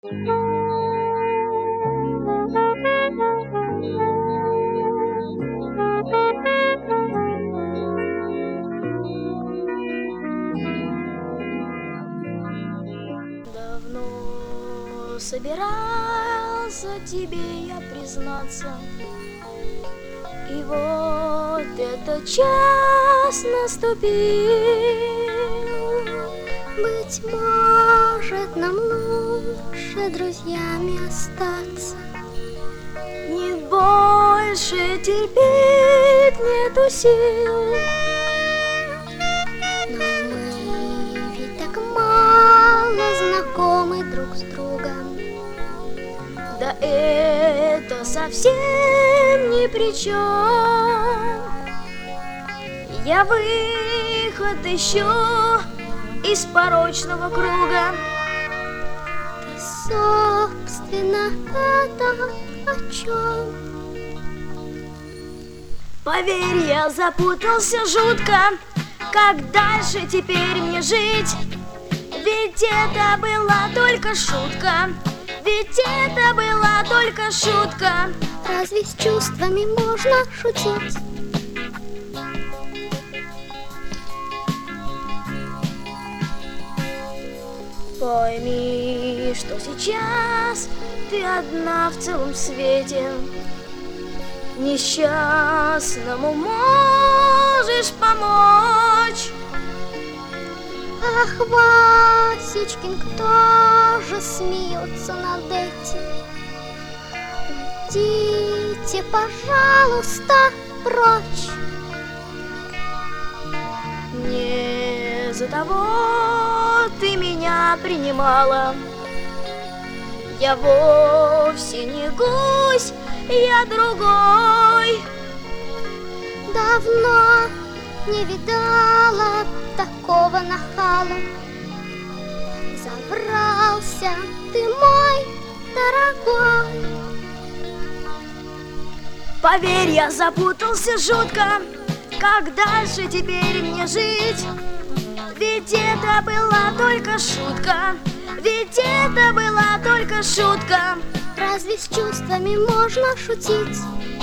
Давно собирался тебе я признаться, и вот этот час наступил. Быть может, нам лучше друзьями остаться. Не больше терпеть нету сил. Но мы ведь так мало знакомы друг с другом. Да это совсем ни при чем. Я выход ищу из порочного круга. Да, собственно, это о чем? Поверь, я запутался жутко. Как дальше теперь мне жить? Ведь это была только шутка. Ведь это была только шутка. Разве с чувствами можно шутить? Пойми, что сейчас ты одна в целом свете. Несчастному можешь помочь. Ах, Васечкин, кто же смеется над этим? Уйдите, пожалуйста, прочь. Не за того ты меня принимала. Я вовсе не гусь, я другой. Давно не видала такого нахала. Заврался ты, мой дорогой. Поверь, я запутался жутко. Как дальше теперь мне жить? Ведь это была только шутка. Ведь это была только шутка. Разве с чувствами можно шутить?